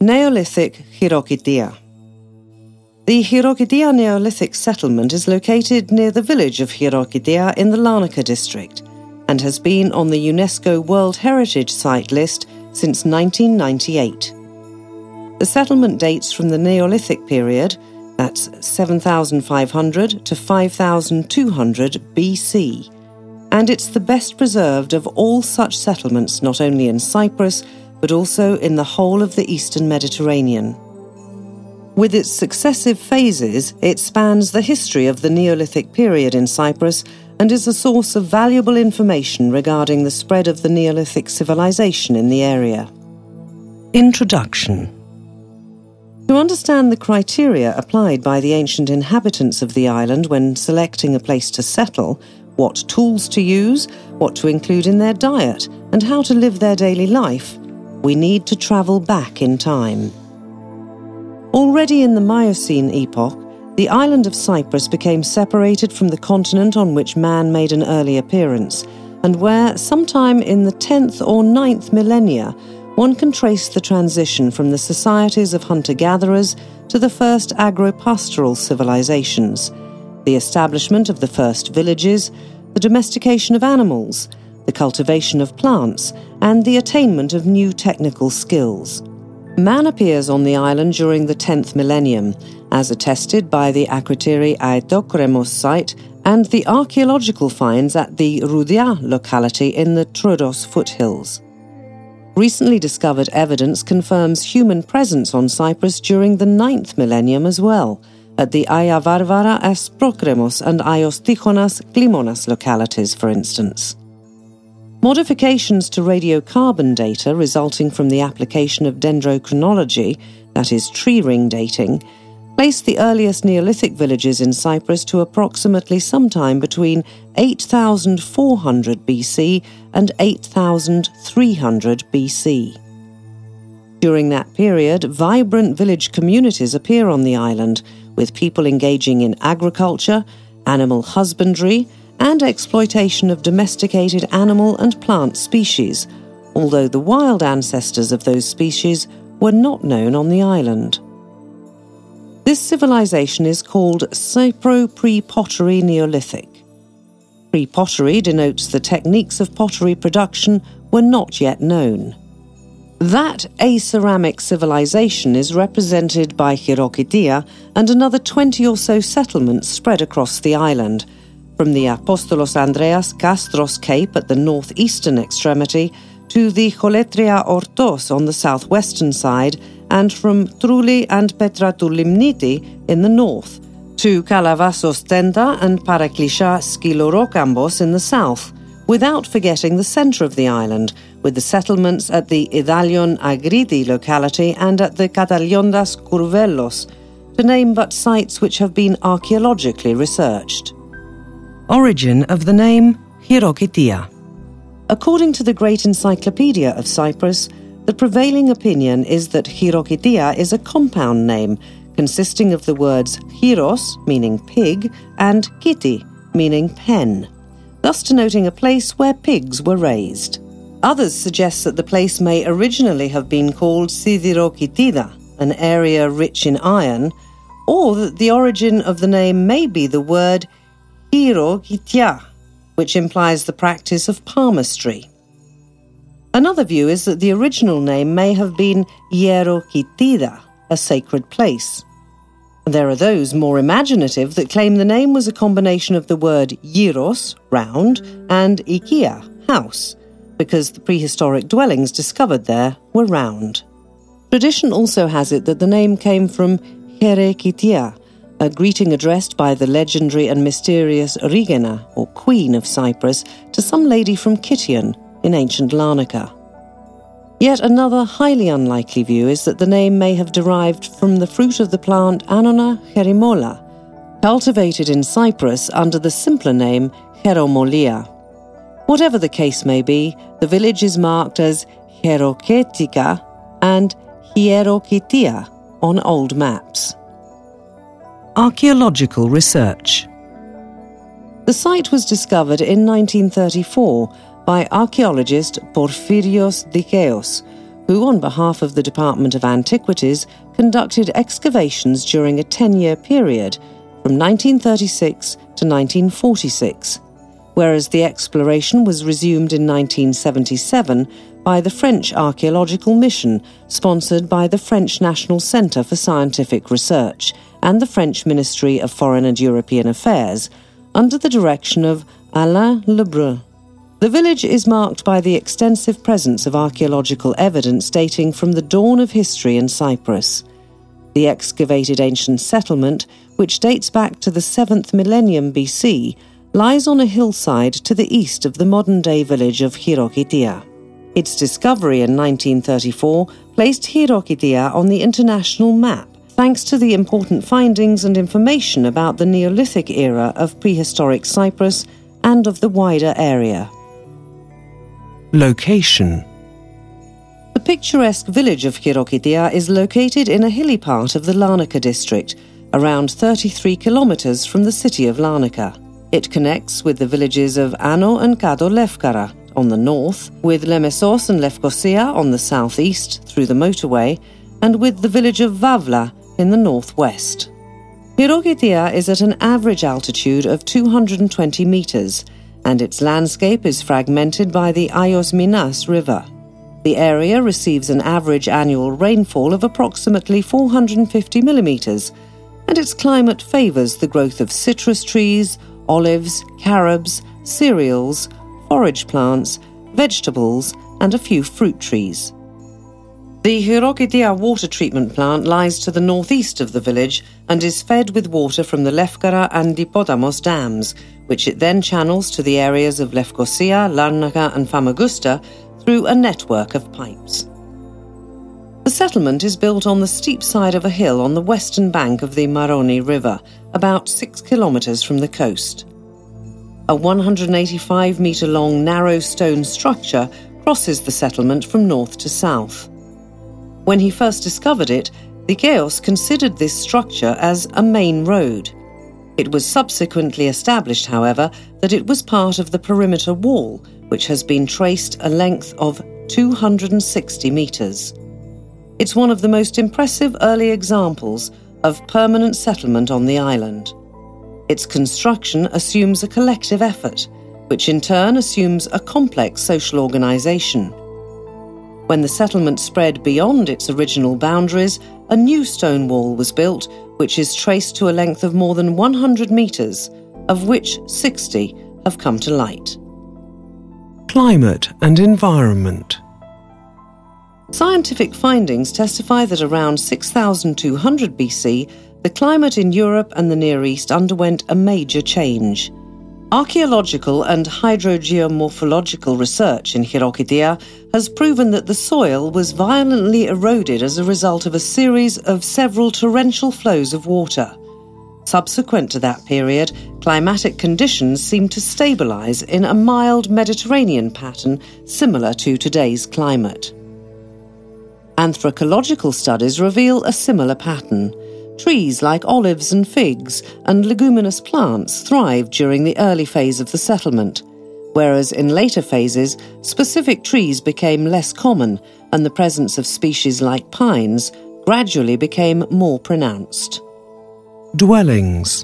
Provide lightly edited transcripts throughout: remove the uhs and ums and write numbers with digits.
Neolithic Chirokitia. The Chirokitia Neolithic settlement is located near the village of Chirokitia in the Larnaca district and has been on the UNESCO World Heritage Site list since 1998. The settlement dates from the Neolithic period, that's 7,500 to 5,200 BC, and it's the best preserved of all such settlements not only in Cyprus but also in the whole of the Eastern Mediterranean. With its successive phases, it spans the history of the Neolithic period in Cyprus and is a source of valuable information regarding the spread of the Neolithic civilization in the area. Introduction. To understand the criteria applied by the ancient inhabitants of the island when selecting a place to settle, what tools to use, what to include in their diet, and how to live their daily life, we need to travel back in time. Already in the Miocene epoch, the island of Cyprus became separated from the continent on which man made an early appearance, and where, sometime in the 10th or 9th millennia, one can trace the transition from the societies of hunter-gatherers to the first agro-pastoral civilizations, the establishment of the first villages, the domestication of animals, the cultivation of plants, and the attainment of new technical skills. Man appears on the island during the 10th millennium, as attested by the Akrotiri Aitokremos site and the archaeological finds at the Roudia locality in the Troodos foothills. Recently discovered evidence confirms human presence on Cyprus during the 9th millennium as well, at the Aya Varvara Asprokremos and Aios Tichonas Klimonas localities, for instance. Modifications to radiocarbon data resulting from the application of dendrochronology, that is tree ring dating, place the earliest Neolithic villages in Cyprus to approximately sometime between 8,400 BC and 8,300 BC. During that period, vibrant village communities appear on the island, with people engaging in agriculture, animal husbandry, and exploitation of domesticated animal and plant species, although the wild ancestors of those species were not known on the island. This civilization is called Cypro-pre-pottery Neolithic. Pre-pottery denotes the techniques of pottery production were not yet known. That aceramic civilization is represented by Chirokitia and another 20 or so settlements spread across the island, from the Apostolos Andreas Kastros Cape at the northeastern extremity to the Choletria Ortos on the southwestern side, and from Trouli and Petratou Limniti in the north, to Kalavassos Tenta and Paraklisha Skilorokambos in the south, without forgetting the centre of the island, with the settlements at the Idalion Agridi locality and at the Kataliondas Kurvellos, to name but sites which have been archaeologically researched. Origin of the name Chirokitia. According to the Great Encyclopedia of Cyprus, the prevailing opinion is that Chirokitia is a compound name consisting of the words chiros, meaning pig, and kiti, meaning pen, thus denoting a place where pigs were raised. Others suggest that the place may originally have been called Sidirokitida, an area rich in iron, or that the origin of the name may be the word Chirokitia, which implies the practice of palmistry. Another view is that the original name may have been Hierokitida, a sacred place. There are those more imaginative that claim the name was a combination of the word gyros, round, and ikia, house, because the prehistoric dwellings discovered there were round. Tradition also has it that the name came from Herekitia, a greeting addressed by the legendary and mysterious Rigena, or Queen of Cyprus, to some lady from Kition in ancient Larnaca. Yet another highly unlikely view is that the name may have derived from the fruit of the plant Annona cherimola, cultivated in Cyprus under the simpler name Cheromolia. Whatever the case may be, the village is marked as Hieroketika and Hierokitia on old maps. Archaeological research. The site was discovered in 1934 by archaeologist Porphyrios Dikeos, who, on behalf of the Department of Antiquities, conducted excavations during a 10-year period from 1936 to 1946, whereas the exploration was resumed in 1977 by the French Archaeological Mission, sponsored by the French National Centre for Scientific Research and the French Ministry of Foreign and European Affairs, under the direction of Alain Lebrun. The village is marked by the extensive presence of archaeological evidence dating from the dawn of history in Cyprus. The excavated ancient settlement, which dates back to the 7th millennium BC, lies on a hillside to the east of the modern-day village of Chirokitia. Its discovery in 1934 placed Chirokitia on the international map, thanks to the important findings and information about the Neolithic era of prehistoric Cyprus and of the wider area. Location. The picturesque village of Chirokitia is located in a hilly part of the Larnaca district, around 33 kilometers from the city of Larnaca. It connects with the villages of Ano and Kado Lefkara on the north, with Lemesos and Lefkosia on the southeast through the motorway, and with the village of Vavla in the northwest. Chirokitia is at an average altitude of 220 meters, and its landscape is fragmented by the Ayos Minas River. The area receives an average annual rainfall of approximately 450 millimeters, and its climate favors the growth of citrus trees, olives, carobs, cereals, forage plants, vegetables, and a few fruit trees. The Chirokitia water treatment plant lies to the northeast of the village and is fed with water from the Lefkara and Dipotamos dams, which it then channels to the areas of Lefkosia, Larnaca and Famagusta through a network of pipes. The settlement is built on the steep side of a hill on the western bank of the Maroni River, about 6 kilometers from the coast. A 185-meter-long narrow stone structure crosses the settlement from north to south. When he first discovered it, Dikeos considered this structure as a main road. It was subsequently established, however, that it was part of the perimeter wall, which has been traced a length of 260 meters. It's one of the most impressive early examples of permanent settlement on the island. Its construction assumes a collective effort, which in turn assumes a complex social organization. When the settlement spread beyond its original boundaries, a new stone wall was built, which is traced to a length of more than 100 meters, of which 60 have come to light. Climate and environment. Scientific findings testify that around 6200 BC, the climate in Europe and the Near East underwent a major change. Archaeological and hydrogeomorphological research in Chirokitia has proven that the soil was violently eroded as a result of a series of several torrential flows of water. Subsequent to that period, climatic conditions seem to stabilize in a mild Mediterranean pattern similar to today's climate. Anthropological studies reveal a similar pattern. Trees like olives and figs and leguminous plants thrived during the early phase of the settlement, whereas in later phases, specific trees became less common and the presence of species like pines gradually became more pronounced. Dwellings.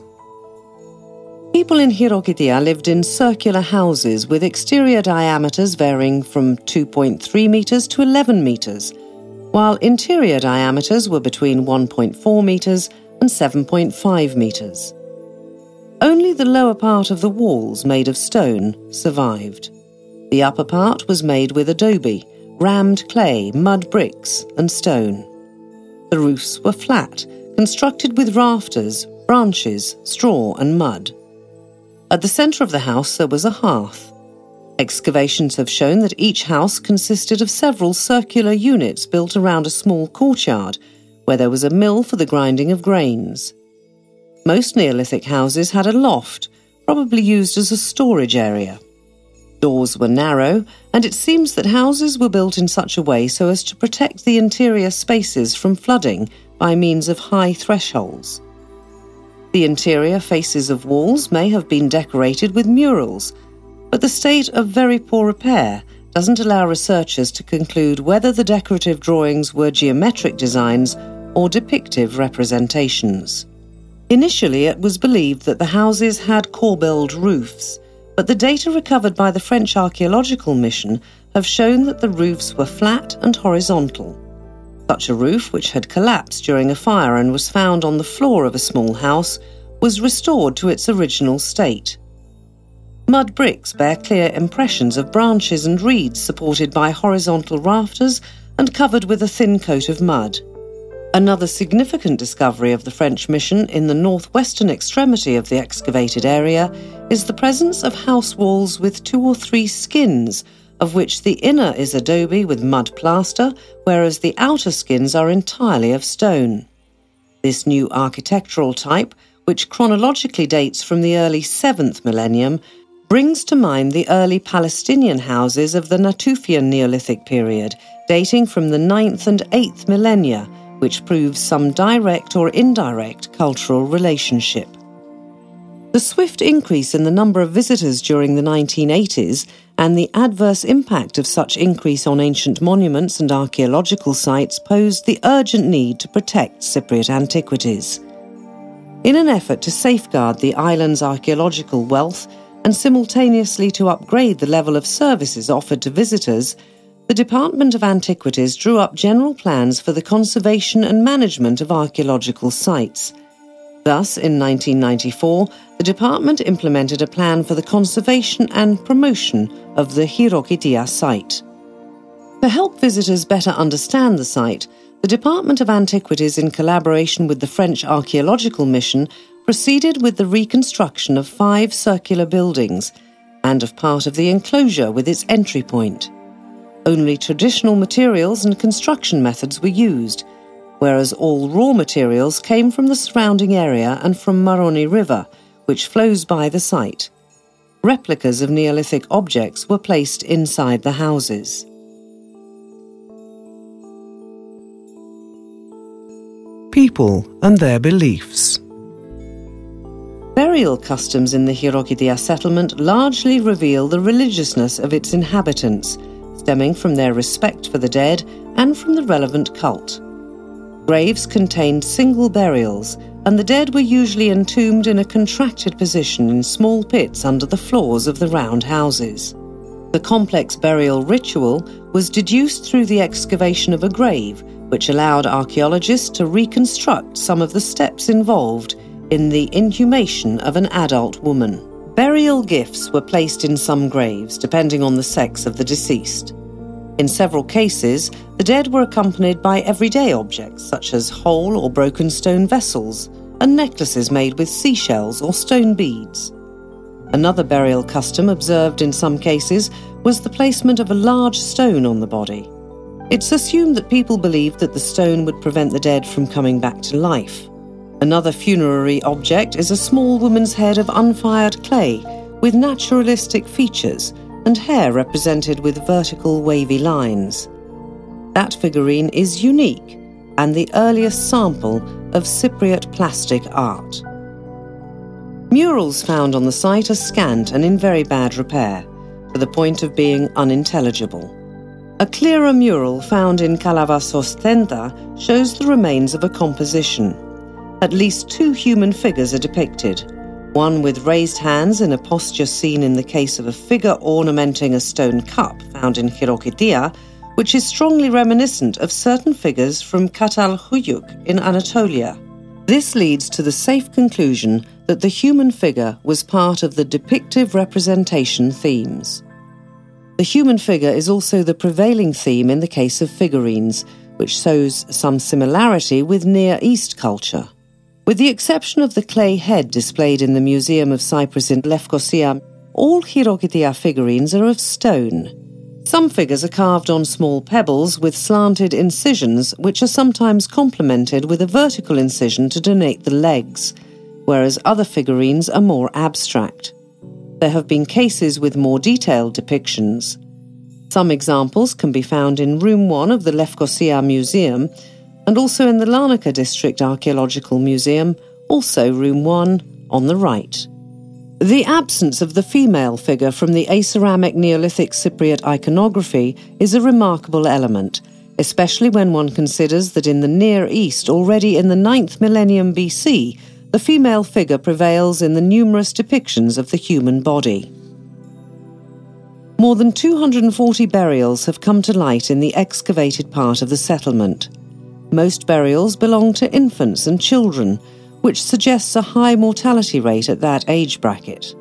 People in Chirokitia lived in circular houses with exterior diameters varying from 2.3 meters to 11 meters, while interior diameters were between 1.4 meters and 7.5 meters. Only the lower part of the walls, made of stone, survived. The upper part was made with adobe, rammed clay, mud bricks, and stone. The roofs were flat, constructed with rafters, branches, straw, and mud. At the centre of the house there was a hearth. Excavations have shown that each house consisted of several circular units built around a small courtyard, where there was a mill for the grinding of grains. Most Neolithic houses had a loft, probably used as a storage area. Doors were narrow, and it seems that houses were built in such a way so as to protect the interior spaces from flooding by means of high thresholds. The interior faces of walls may have been decorated with murals, but the state of very poor repair doesn't allow researchers to conclude whether the decorative drawings were geometric designs or depictive representations. Initially, it was believed that the houses had corbelled roofs, but the data recovered by the French Archaeological Mission have shown that the roofs were flat and horizontal. Such a roof, which had collapsed during a fire and was found on the floor of a small house, was restored to its original state. Mud bricks bear clear impressions of branches and reeds supported by horizontal rafters and covered with a thin coat of mud. Another significant discovery of the French mission in the northwestern extremity of the excavated area is the presence of house walls with 2 or 3 skins, of which the inner is adobe with mud plaster, whereas the outer skins are entirely of stone. This new architectural type, which chronologically dates from the early 7th millennium, brings to mind the early Palestinian houses of the Natufian Neolithic period, dating from the 9th and 8th millennia, which proves some direct or indirect cultural relationship. The swift increase in the number of visitors during the 1980s and the adverse impact of such increase on ancient monuments and archaeological sites posed the urgent need to protect Cypriot antiquities. In an effort to safeguard the island's archaeological wealth and simultaneously to upgrade the level of services offered to visitors, the Department of Antiquities drew up general plans for the conservation and management of archaeological sites. Thus, in 1994, the department implemented a plan for the conservation and promotion of the Hirokitia site. To help visitors better understand the site, the Department of Antiquities, in collaboration with the French Archaeological Mission, proceeded with the reconstruction of 5 circular buildings and of part of the enclosure with its entry point. Only traditional materials and construction methods were used, whereas all raw materials came from the surrounding area and from Maroni River, which flows by the site. Replicas of Neolithic objects were placed inside the houses. People and their beliefs. Burial customs in the Hirokitia settlement largely reveal the religiousness of its inhabitants, stemming from their respect for the dead and from the relevant cult. Graves contained single burials, and the dead were usually entombed in a contracted position in small pits under the floors of the round houses. The complex burial ritual was deduced through the excavation of a grave, which allowed archaeologists to reconstruct some of the steps involved in the inhumation of an adult woman. Burial gifts were placed in some graves, depending on the sex of the deceased. In several cases, the dead were accompanied by everyday objects such as whole or broken stone vessels and necklaces made with seashells or stone beads. Another burial custom observed in some cases was the placement of a large stone on the body. It's assumed that people believed that the stone would prevent the dead from coming back to life. Another funerary object is a small woman's head of unfired clay with naturalistic features and hair represented with vertical wavy lines. That figurine is unique and the earliest sample of Cypriot plastic art. Murals found on the site are scant and in very bad repair, to the point of being unintelligible. A clearer mural found in Kalavassos Tenta shows the remains of a composition. At least 2 human figures are depicted, one with raised hands in a posture seen in the case of a figure ornamenting a stone cup found in Hirokitia, which is strongly reminiscent of certain figures from Çatalhöyük in Anatolia. This leads to the safe conclusion that the human figure was part of the depictive representation themes. The human figure is also the prevailing theme in the case of figurines, which shows some similarity with Near East culture. With the exception of the clay head displayed in the Museum of Cyprus in Lefkosia, all Hirokitia figurines are of stone. Some figures are carved on small pebbles with slanted incisions, which are sometimes complemented with a vertical incision to denote the legs, whereas other figurines are more abstract. There have been cases with more detailed depictions. Some examples can be found in Room 1 of the Lefkosia Museum, and also in the Larnaca District Archaeological Museum, also Room 1 on the right. The absence of the female figure from the Aceramic Neolithic Cypriot iconography is a remarkable element, especially when one considers that in the Near East, already in the 9th millennium BC, the female figure prevails in the numerous depictions of the human body. More than 240 burials have come to light in the excavated part of the settlement. Most burials belong to infants and children, which suggests a high mortality rate at that age bracket.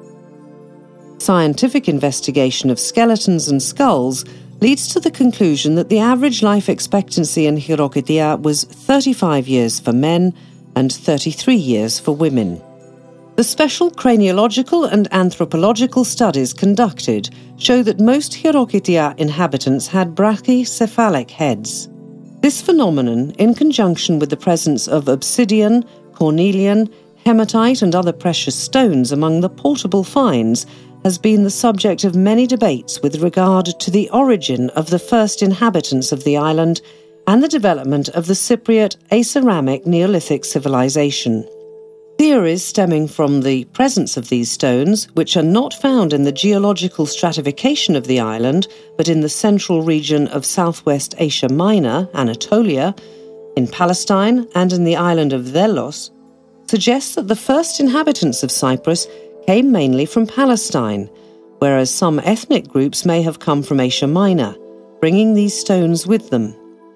Scientific investigation of skeletons and skulls leads to the conclusion that the average life expectancy in Hirokitiya was 35 years for men and 33 years for women. The special craniological and anthropological studies conducted show that most Hirokitiya inhabitants had brachycephalic heads. This phenomenon, in conjunction with the presence of obsidian, cornelian, hematite and other precious stones among the portable finds, has been the subject of many debates with regard to the origin of the first inhabitants of the island and the development of the Cypriot Aceramic Neolithic civilization. Theories stemming from the presence of these stones, which are not found in the geological stratification of the island, but in the central region of southwest Asia Minor, Anatolia, in Palestine and in the island of Delos, suggests that the first inhabitants of Cyprus came mainly from Palestine, whereas some ethnic groups may have come from Asia Minor, bringing these stones with them.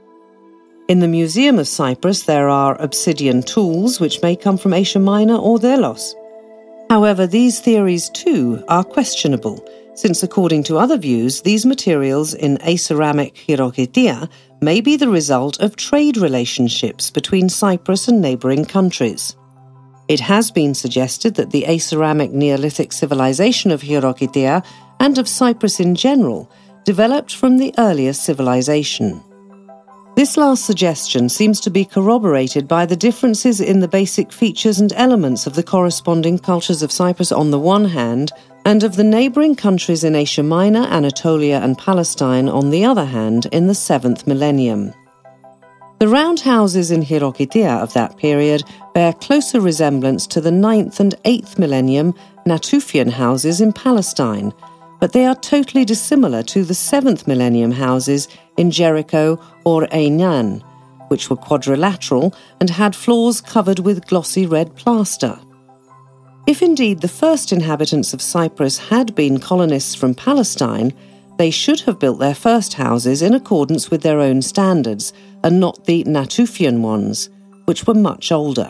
In the Museum of Cyprus there are obsidian tools which may come from Asia Minor or Delos. However, these theories too are questionable, since according to other views, these materials in Aceramic Hirokitiya may be the result of trade relationships between Cyprus and neighbouring countries. It has been suggested that the Aceramic Neolithic civilization of Hirokitiya and of Cyprus in general developed from the earlier civilization. This last suggestion seems to be corroborated by the differences in the basic features and elements of the corresponding cultures of Cyprus on the one hand, and of the neighbouring countries in Asia Minor, Anatolia and Palestine on the other hand in the 7th millennium. The round houses in Hirokitiya of that period bear closer resemblance to the 9th and 8th millennium Natufian houses in Palestine, but they are totally dissimilar to the 7th millennium houses in Jericho or Einan, which were quadrilateral and had floors covered with glossy red plaster. If indeed the first inhabitants of Cyprus had been colonists from Palestine, they should have built their first houses in accordance with their own standards and not the Natufian ones, which were much older.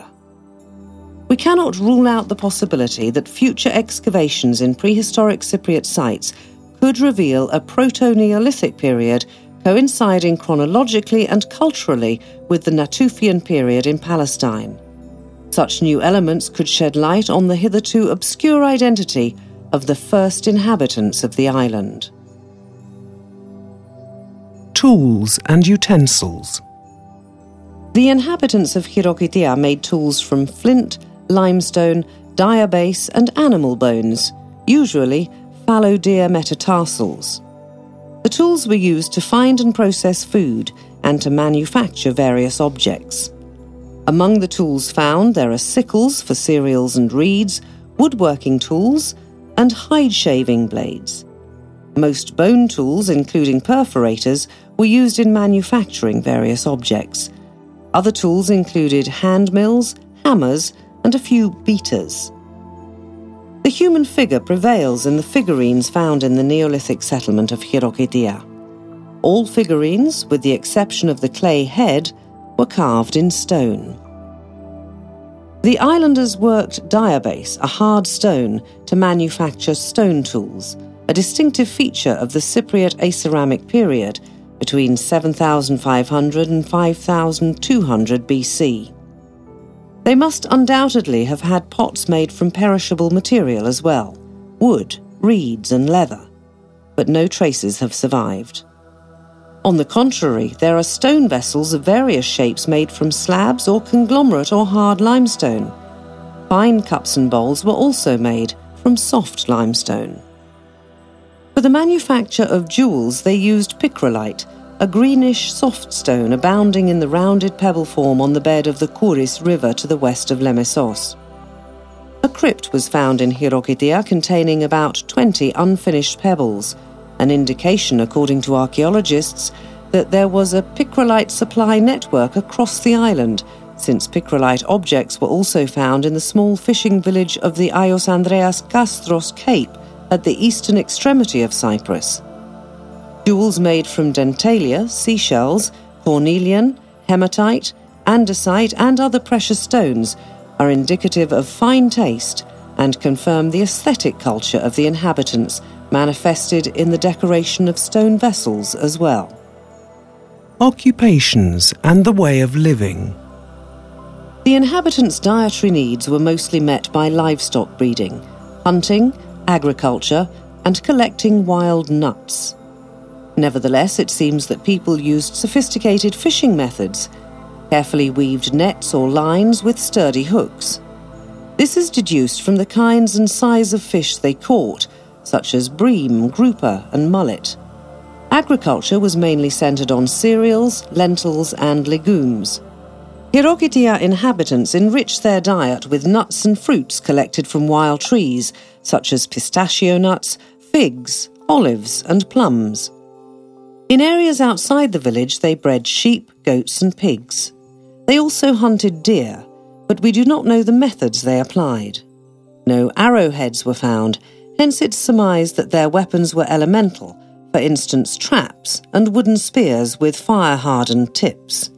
We cannot rule out the possibility that future excavations in prehistoric Cypriot sites could reveal a Proto-Neolithic period coinciding chronologically and culturally with the Natufian period in Palestine. Such new elements could shed light on the hitherto obscure identity of the first inhabitants of the island. Tools and utensils. The inhabitants of Hirokitiya made tools from flint, limestone, diabase and animal bones, usually fallow deer metatarsals. The tools were used to find and process food and to manufacture various objects. Among the tools found there are sickles for cereals and reeds, woodworking tools, and hide-shaving blades. Most bone tools, including perforators, were used in manufacturing various objects. Other tools included hand mills, hammers, and a few beaters. The human figure prevails in the figurines found in the Neolithic settlement of Hirokitiya. All figurines, with the exception of the clay head, were carved in stone. The islanders worked diabase, a hard stone, to manufacture stone tools, a distinctive feature of the Cypriot Aceramic period between 7,500 and 5,200 BC. They must undoubtedly have had pots made from perishable material as well, wood, reeds and leather, but no traces have survived. On the contrary, there are stone vessels of various shapes made from slabs or conglomerate or hard limestone. Fine cups and bowls were also made from soft limestone. For the manufacture of jewels they used picrolite, a greenish soft stone abounding in the rounded pebble form on the bed of the Kouris River to the west of Lemesos. A crypt was found in Hirokitia containing about 20 unfinished pebbles, an indication, according to archaeologists, that there was a picrolite supply network across the island, since picrolite objects were also found in the small fishing village of the Ios Andreas Kastros Cape at the eastern extremity of Cyprus. Jewels made from dentalia, seashells, cornelian, hematite, andesite and other precious stones are indicative of fine taste and confirm the aesthetic culture of the inhabitants, manifested in the decoration of stone vessels as well. Occupations and the way of living. The inhabitants' dietary needs were mostly met by livestock breeding, hunting, agriculture, and collecting wild nuts. Nevertheless, it seems that people used sophisticated fishing methods, carefully weaved nets or lines with sturdy hooks. This is deduced from the kinds and size of fish they caught, such as bream, grouper, and mullet. Agriculture was mainly centered on cereals, lentils, and legumes. Hirokitia inhabitants enriched their diet with nuts and fruits collected from wild trees, such as pistachio nuts, figs, olives, and plums. In areas outside the village, they bred sheep, goats, and pigs. They also hunted deer, but we do not know the methods they applied. No arrowheads were found, hence it's surmised that their weapons were elemental, for instance traps and wooden spears with fire-hardened tips.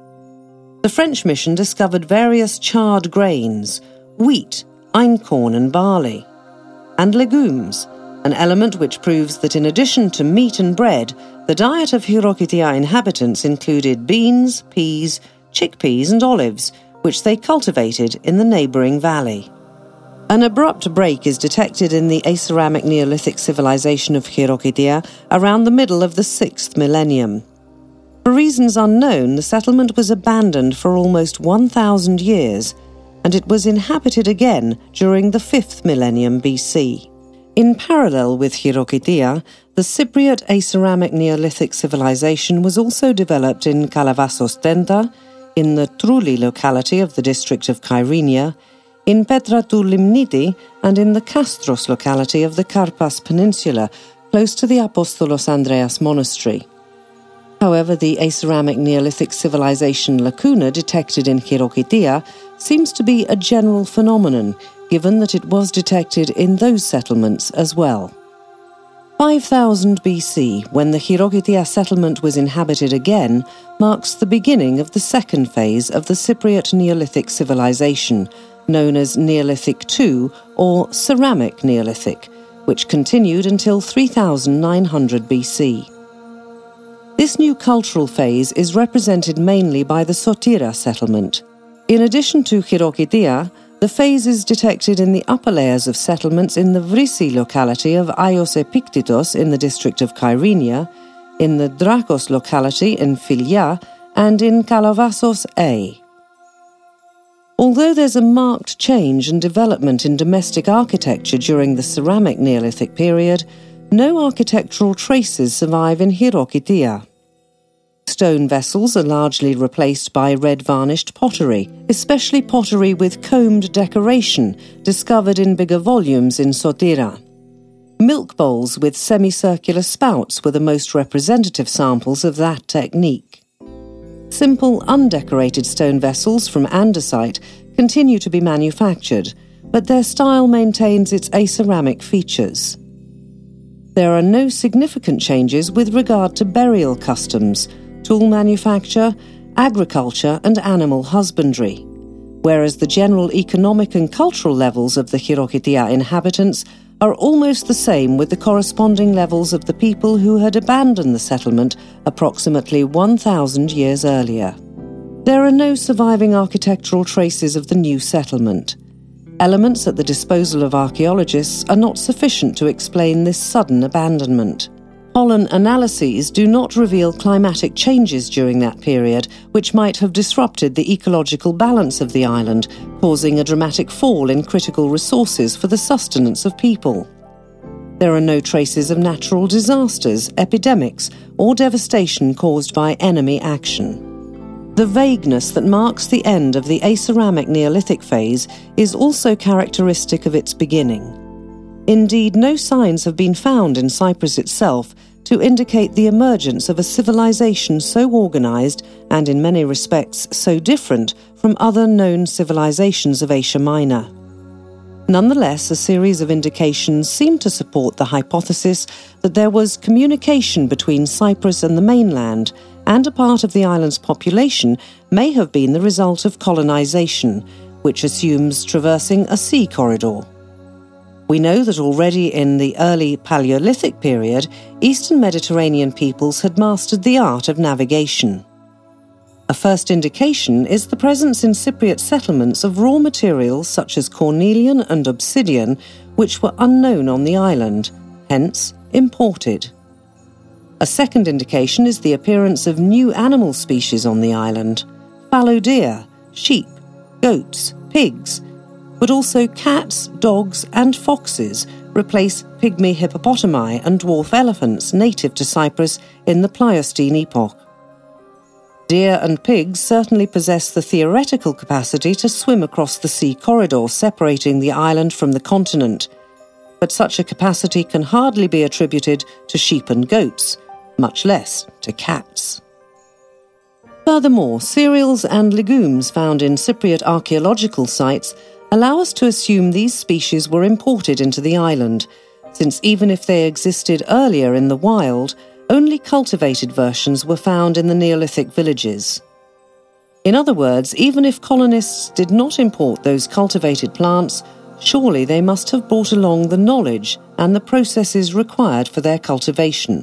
The French mission discovered various charred grains, wheat, einkorn and barley, and legumes, an element which proves that in addition to meat and bread, the diet of Hirokitia inhabitants included beans, peas, chickpeas and olives, which they cultivated in the neighbouring valley. An abrupt break is detected in the Aceramic Neolithic civilization of Hirokitia around the middle of the 6th millennium. For reasons unknown, the settlement was abandoned for almost 1,000 years, and it was inhabited again during the 5th millennium BC. In parallel with Hirokitia, the Cypriot Aceramic Neolithic civilization was also developed in Kalavassos Tenta, in the Trouli locality of the district of Kyrenia, in Petratou Limniti, and in the Kastros locality of the Karpas Peninsula, close to the Apostolos Andreas Monastery. However, the Aceramic Neolithic civilization lacuna detected in Hirokitia seems to be a general phenomenon, given that it was detected in those settlements as well. 5000 BC, when the Hirokitia settlement was inhabited again, marks the beginning of the second phase of the Cypriot Neolithic civilization, known as Neolithic II or Ceramic Neolithic, which continued until 3900 BC. This new cultural phase is represented mainly by the Sotira settlement. In addition to Hirokitia, the phase is detected in the upper layers of settlements in the Vrisi locality of Ios Epiktitos in the district of Kyrenia, in the Drakos locality in Philia, and in Kalavassos A. Although there's a marked change and development in domestic architecture during the Ceramic Neolithic period, no architectural traces survive in Hirokitia. Stone vessels are largely replaced by red-varnished pottery, especially pottery with combed decoration, discovered in bigger volumes in Sotira. Milk bowls with semicircular spouts were the most representative samples of that technique. Simple, undecorated stone vessels from andesite continue to be manufactured, but their style maintains its aceramic features. There are no significant changes with regard to burial customs, tool manufacture, agriculture and animal husbandry, whereas the general economic and cultural levels of the Hirokitia inhabitants are almost the same with the corresponding levels of the people who had abandoned the settlement approximately 1,000 years earlier. There are no surviving architectural traces of the new settlement. Elements at the disposal of archaeologists are not sufficient to explain this sudden abandonment. Pollen analyses do not reveal climatic changes during that period, which might have disrupted the ecological balance of the island, causing a dramatic fall in critical resources for the sustenance of people. There are no traces of natural disasters, epidemics, or devastation caused by enemy action. The vagueness that marks the end of the Aceramic Neolithic phase is also characteristic of its beginning. Indeed, no signs have been found in Cyprus itself to indicate the emergence of a civilization so organized and in many respects so different from other known civilizations of Asia Minor. Nonetheless, a series of indications seem to support the hypothesis that there was communication between Cyprus and the mainland, and a part of the island's population may have been the result of colonization, which assumes traversing a sea corridor. We know that already in the early Paleolithic period, Eastern Mediterranean peoples had mastered the art of navigation. A first indication is the presence in Cypriot settlements of raw materials such as cornelian and obsidian, which were unknown on the island, hence imported. A second indication is the appearance of new animal species on the island: fallow deer, sheep, goats, pigs, but also cats, dogs and foxes replace pygmy hippopotami and dwarf elephants native to Cyprus in the Pliocene epoch. Deer and pigs certainly possess the theoretical capacity to swim across the sea corridor separating the island from the continent, but such a capacity can hardly be attributed to sheep and goats, much less to cats. Furthermore, cereals and legumes found in Cypriot archaeological sites allow us to assume these species were imported into the island, since even if they existed earlier in the wild, only cultivated versions were found in the Neolithic villages. In other words, even if colonists did not import those cultivated plants, surely they must have brought along the knowledge and the processes required for their cultivation.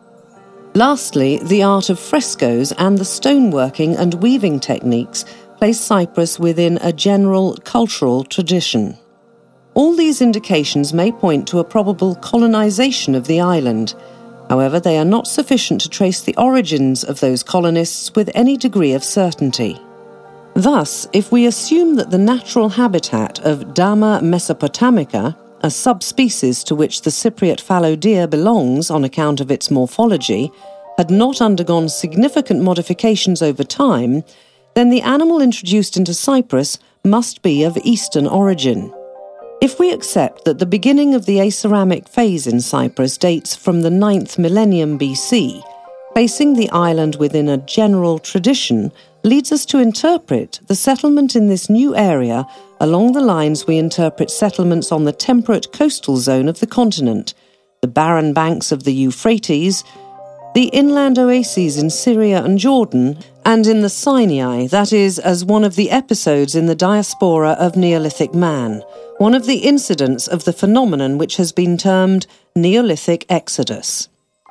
Lastly, the art of frescoes and the stoneworking and weaving techniques place Cyprus within a general cultural tradition. All these indications may point to a probable colonization of the island. However, they are not sufficient to trace the origins of those colonists with any degree of certainty. Thus, if we assume that the natural habitat of Dama mesopotamica, a subspecies to which the Cypriot fallow deer belongs on account of its morphology, had not undergone significant modifications over time, then the animal introduced into Cyprus must be of Eastern origin. If we accept that the beginning of the Aceramic phase in Cyprus dates from the 9th millennium BC, placing the island within a general tradition leads us to interpret the settlement in this new area along the lines we interpret settlements on the temperate coastal zone of the continent, the barren banks of the Euphrates, the inland oases in Syria and Jordan, and in the Sinai, that is, as one of the episodes in the diaspora of Neolithic man, one of the incidents of the phenomenon which has been termed Neolithic Exodus.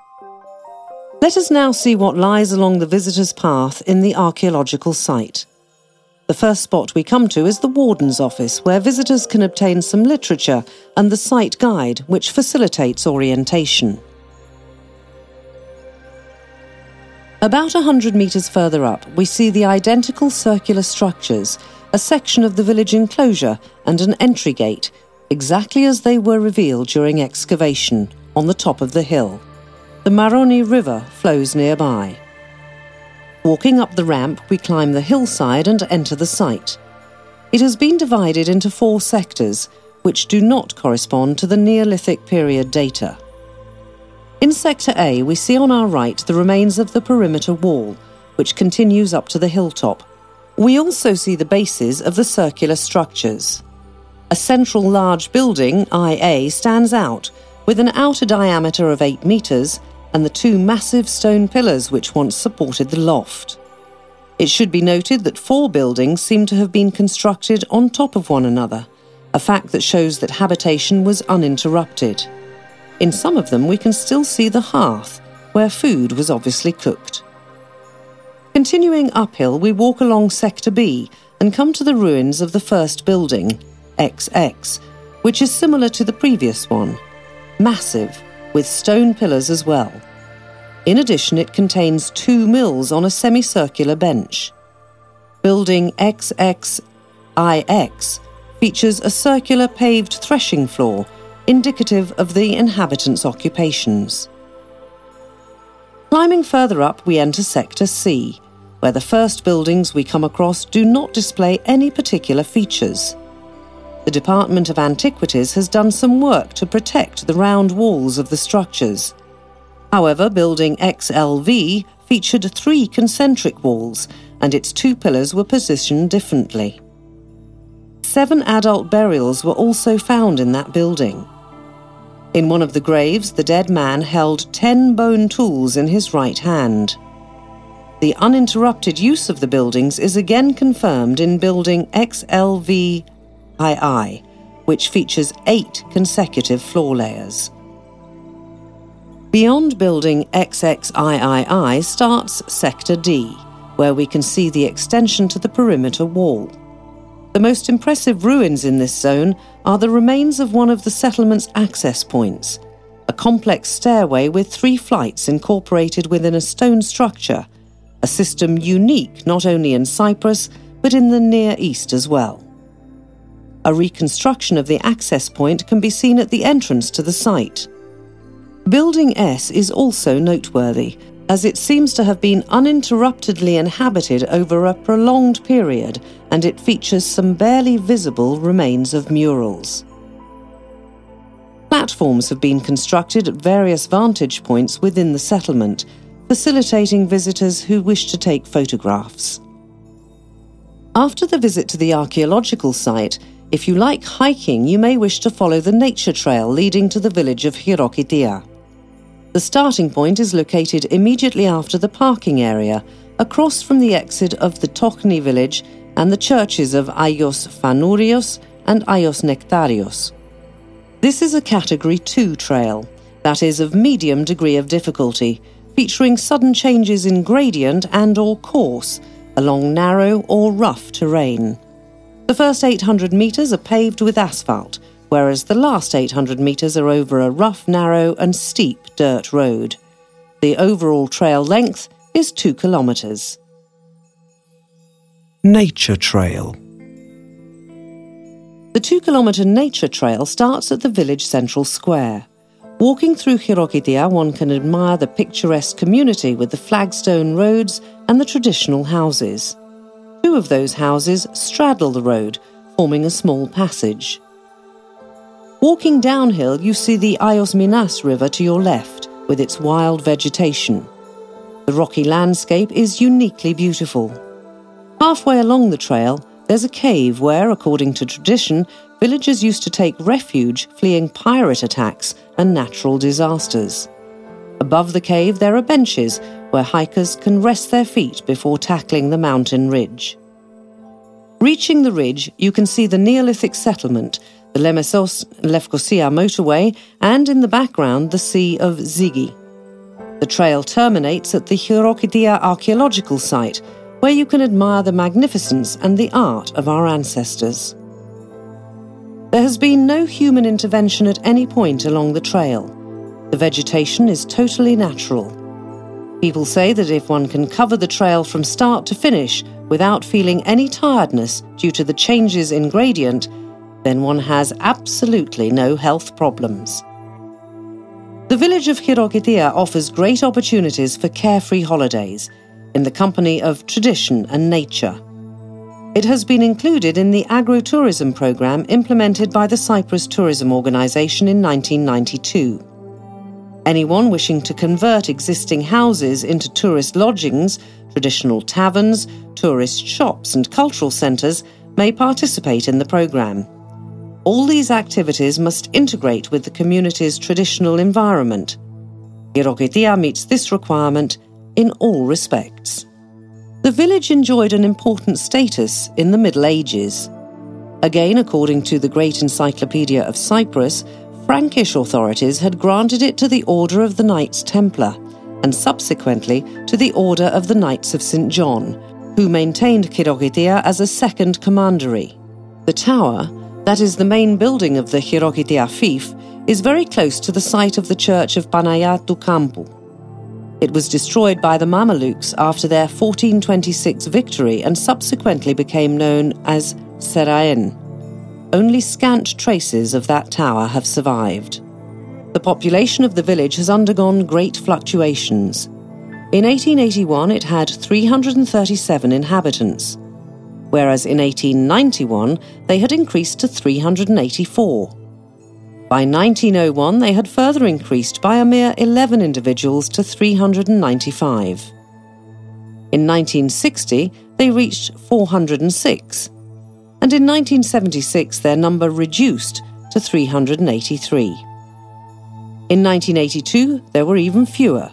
Let us now see what lies along the visitor's path in the archaeological site. The first spot we come to is the Warden's Office, where visitors can obtain some literature and the site guide, which facilitates orientation. About 100 metres further up, we see the identical circular structures, a section of the village enclosure and an entry gate, exactly as they were revealed during excavation, on the top of the hill. The Maroni River flows nearby. Walking up the ramp, we climb the hillside and enter the site. It has been divided into 4 sectors, which do not correspond to the Neolithic period data. In Sector A, we see on our right the remains of the perimeter wall, which continues up to the hilltop. We also see the bases of the circular structures. A central large building, IA, stands out, with an outer diameter of 8 metres and the 2 massive stone pillars which once supported the loft. It should be noted that 4 buildings seem to have been constructed on top of one another, a fact that shows that habitation was uninterrupted. In some of them we can still see the hearth, where food was obviously cooked. Continuing uphill, we walk along Sector B and come to the ruins of the first building, XX, which is similar to the previous one, massive, with stone pillars as well. In addition, it contains 2 mills on a semicircular bench. Building XXIX features a circular paved threshing floor, indicative of the inhabitants' occupations. Climbing further up, we enter Sector C, where the first buildings we come across do not display any particular features. The Department of Antiquities has done some work to protect the round walls of the structures. However, building XLV featured 3 concentric walls, and its 2 pillars were positioned differently. 7 adult burials were also found in that building. In one of the graves, the dead man held 10 bone tools in his right hand. The uninterrupted use of the buildings is again confirmed in building XLVII, which features 8 consecutive floor layers. Beyond building XXIII starts Sector D, where we can see the extension to the perimeter wall. The most impressive ruins in this zone are the remains of one of the settlement's access points, a complex stairway with 3 flights incorporated within a stone structure, a system unique not only in Cyprus but in the Near East as well. A reconstruction of the access point can be seen at the entrance to the site. Building S is also noteworthy, as it seems to have been uninterruptedly inhabited over a prolonged period, and it features some barely visible remains of murals. Platforms have been constructed at various vantage points within the settlement, facilitating visitors who wish to take photographs. After the visit to the archaeological site, if you like hiking, you may wish to follow the nature trail leading to the village of Chirokitia. The starting point is located immediately after the parking area, across from the exit of the Tochni village and the churches of Aios Phanourios and Aios Nektarios. This is a Category 2 trail, that is of medium degree of difficulty, featuring sudden changes in gradient and/or course, along narrow or rough terrain. The first 800 metres are paved with asphalt, whereas the last 800 metres are over a rough, narrow and steep dirt road. The overall trail length is 2 kilometres. Nature Trail. The 2-kilometre nature trail starts at the village central square. Walking through Chirokitia, one can admire the picturesque community with the flagstone roads and the traditional houses. 2 of those houses straddle the road, forming a small passage. Walking downhill, you see the Aios Minas River to your left, with its wild vegetation. The rocky landscape is uniquely beautiful. Halfway along the trail, there's a cave where, according to tradition, villagers used to take refuge fleeing pirate attacks and natural disasters. Above the cave, there are benches where hikers can rest their feet before tackling the mountain ridge. Reaching the ridge, you can see the Neolithic settlement, the Lemessos-Lefkosia motorway, and in the background the Sea of Zigi. The trail terminates at the Chirokitia archaeological site, where you can admire the magnificence and the art of our ancestors. There has been no human intervention at any point along the trail. The vegetation is totally natural. People say that if one can cover the trail from start to finish without feeling any tiredness due to the changes in gradient, then one has absolutely no health problems. The village of Chirokitia offers great opportunities for carefree holidays, in the company of tradition and nature. It has been included in the agro-tourism programme implemented by the Cyprus Tourism Organisation in 1992. Anyone wishing to convert existing houses into tourist lodgings, traditional taverns, tourist shops and cultural centres may participate in the programme. All these activities must integrate with the community's traditional environment. Chirokitia meets this requirement in all respects. The village enjoyed an important status in the Middle Ages. Again, according to the Great Encyclopedia of Cyprus, Frankish authorities had granted it to the Order of the Knights Templar, and subsequently to the Order of the Knights of St. John, who maintained Chirokitia as a second commandery. The tower, that is the main building of the Chirokitia fief, is very close to the site of the church of Panayiotou Kampu. It was destroyed by the Mamelukes after their 1426 victory and subsequently became known as Seraen. Only scant traces of that tower have survived. The population of the village has undergone great fluctuations. In 1881 it had 337 inhabitants, whereas in 1891 they had increased to 384. By 1901 they had further increased by a mere 11 individuals to 395. In 1960 they reached 406, and in 1976 their number reduced to 383. In 1982 there were even fewer,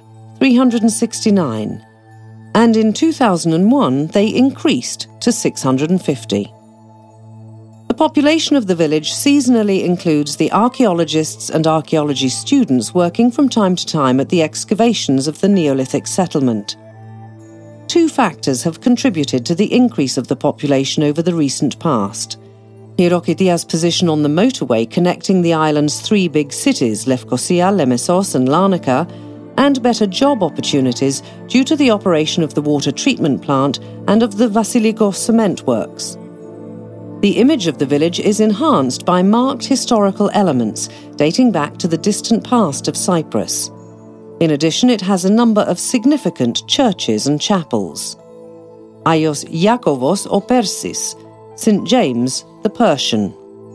369, and in 2001 they increased to 650. The population of the village seasonally includes the archaeologists and archaeology students working from time to time at the excavations of the Neolithic settlement. Two factors have contributed to the increase of the population over the recent past: Hyrokidia's position on the motorway connecting the island's three big cities, Lefkosia, Lemessos and Larnaca, and better job opportunities due to the operation of the water treatment plant and of the Vasilikos cement works. The image of the village is enhanced by marked historical elements dating back to the distant past of Cyprus. In addition, it has a number of significant churches and chapels. Aios Iakovos or Persis, St. James the Persian.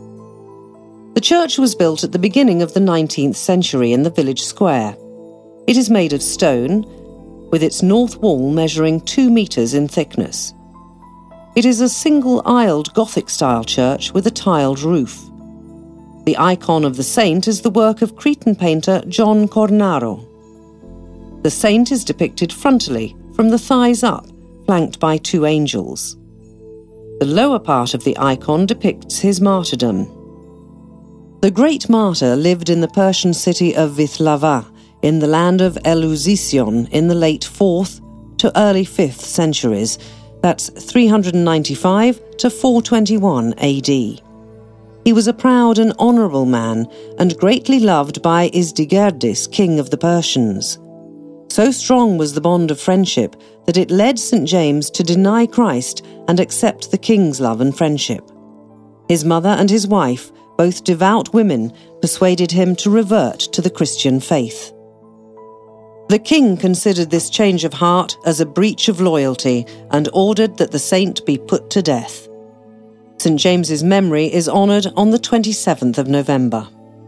The church was built at the beginning of the 19th century in the village square. It is made of stone, with its north wall measuring 2 meters in thickness. It is a single-aisled Gothic-style church with a tiled roof. The icon of the saint is the work of Cretan painter John Cornaro. The saint is depicted frontally, from the thighs up, flanked by 2 angels. The lower part of the icon depicts his martyrdom. The great martyr lived in the Persian city of Vithlava, in the land of Eleusis in the late 4th to early 5th centuries, that's 395 to 421 AD. He was a proud and honourable man, and greatly loved by Isdigerdis, king of the Persians. So strong was the bond of friendship that it led St. James to deny Christ and accept the king's love and friendship. His mother and his wife, both devout women, persuaded him to revert to the Christian faith. The king considered this change of heart as a breach of loyalty and ordered that the saint be put to death. St. James's memory is honoured on the 27th of November.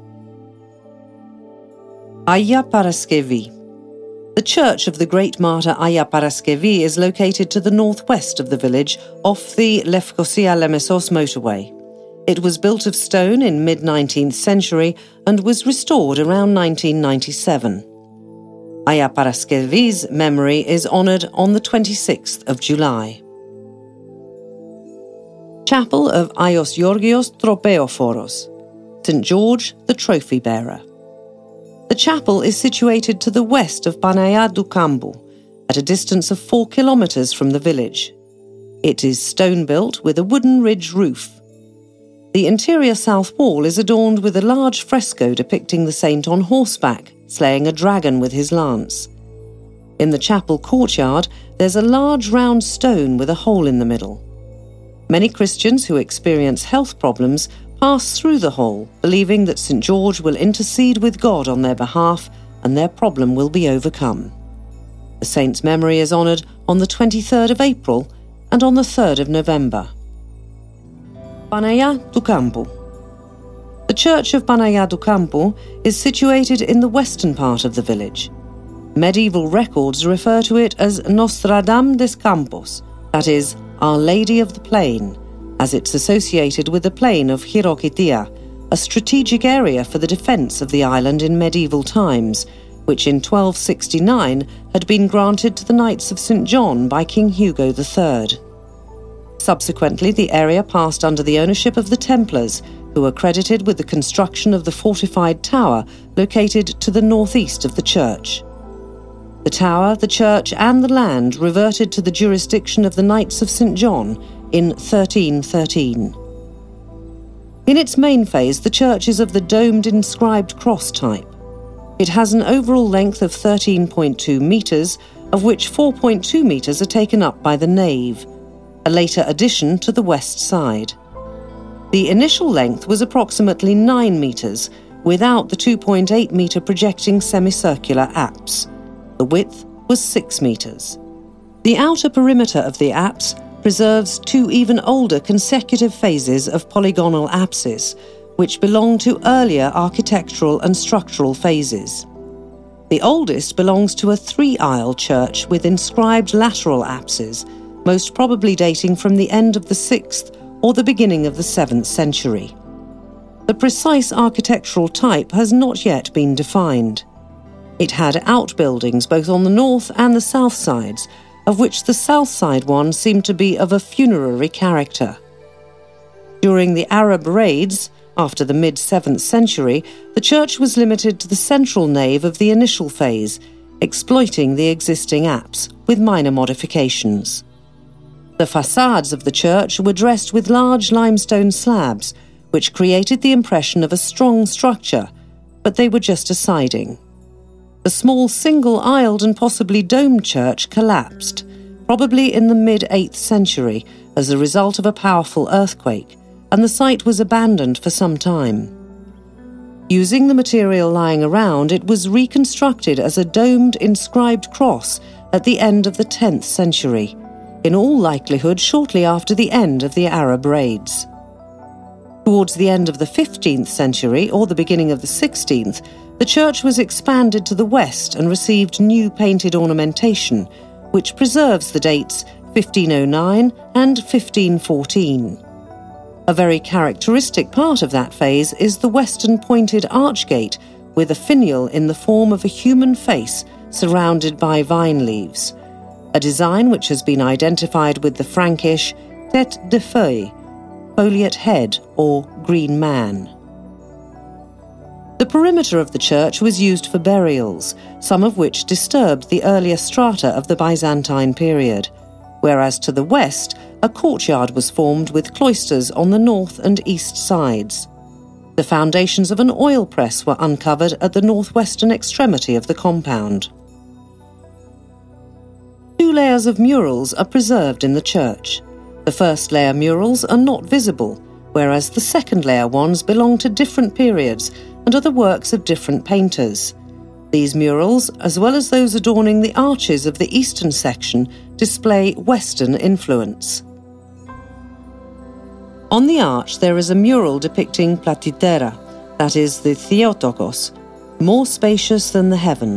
Agia Paraskevi. The church of the great martyr Agia Paraskevi is located to the northwest of the village off the Lefkosia-Lemessos motorway. It was built of stone in mid-19th century and was restored around 1997. Agia Paraskevi's memory is honoured on the 26th of July. Chapel of Aios Georgios Tropeophoros, St. George the Trophy Bearer. The chapel is situated to the west of Panaia do Campo, at a distance of 4 kilometres from the village. It is stone-built with a wooden ridge roof. The interior south wall is adorned with a large fresco depicting the saint on horseback, slaying a dragon with his lance. In the chapel courtyard, there's a large round stone with a hole in the middle. Many Christians who experience health problems pass through the hole, believing that St. George will intercede with God on their behalf and their problem will be overcome. The saint's memory is honoured on the 23rd of April and on the 3rd of November. Panaia do Campo. The church of Panaia do Campo is situated in the western part of the village. Medieval records refer to it as Nostra Dame des Campos, that is, Our Lady of the Plain, as it's associated with the plain of Hyrokidia, a strategic area for the defence of the island in medieval times, which in 1269 had been granted to the Knights of St. John by King Hugo III. Subsequently, the area passed under the ownership of the Templars, who were credited with the construction of the fortified tower located to the northeast of the church. The tower, the church and the land reverted to the jurisdiction of the Knights of St. John in 1313. In its main phase, the church is of the domed inscribed cross type. It has an overall length of 13.2 metres, of which 4.2 metres are taken up by the nave, a later addition to the west side. The initial length was approximately 9 metres, without the 2.8 metre projecting semicircular apse. The width was 6 metres. The outer perimeter of the apse preserves 2 even older consecutive phases of polygonal apses, which belong to earlier architectural and structural phases. The oldest belongs to a 3-aisle church with inscribed lateral apses, most probably dating from the end of the 6th or the beginning of the 7th century. The precise architectural type has not yet been defined. It had outbuildings both on the north and the south sides, of which the south side one seemed to be of a funerary character. During the Arab raids, after the mid-7th century, the church was limited to the central nave of the initial phase, exploiting the existing apse with minor modifications. The facades of the church were dressed with large limestone slabs, which created the impression of a strong structure, but they were just a siding. The small single-aisled and possibly domed church collapsed, probably in the mid-8th century as a result of a powerful earthquake, and the site was abandoned for some time. Using the material lying around, it was reconstructed as a domed inscribed cross at the end of the 10th century, in all likelihood shortly after the end of the Arab raids. Towards the end of the 15th century or the beginning of the 16th, the church was expanded to the west and received new painted ornamentation, which preserves the dates 1509 and 1514. A very characteristic part of that phase is the western pointed archgate with a finial in the form of a human face surrounded by vine leaves, a design which has been identified with the Frankish tête de feuille, foliate head or green man. The perimeter of the church was used for burials, some of which disturbed the earlier strata of the Byzantine period, whereas to the west, a courtyard was formed with cloisters on the north and east sides. The foundations of an oil press were uncovered at the northwestern extremity of the compound. 2 layers of murals are preserved in the church. The first layer murals are not visible, whereas the second layer ones belong to different periods and are the works of different painters. These murals, as well as those adorning the arches of the eastern section, display Western influence. On the arch there is a mural depicting Platitera, that is the Theotokos, more spacious than the heavens.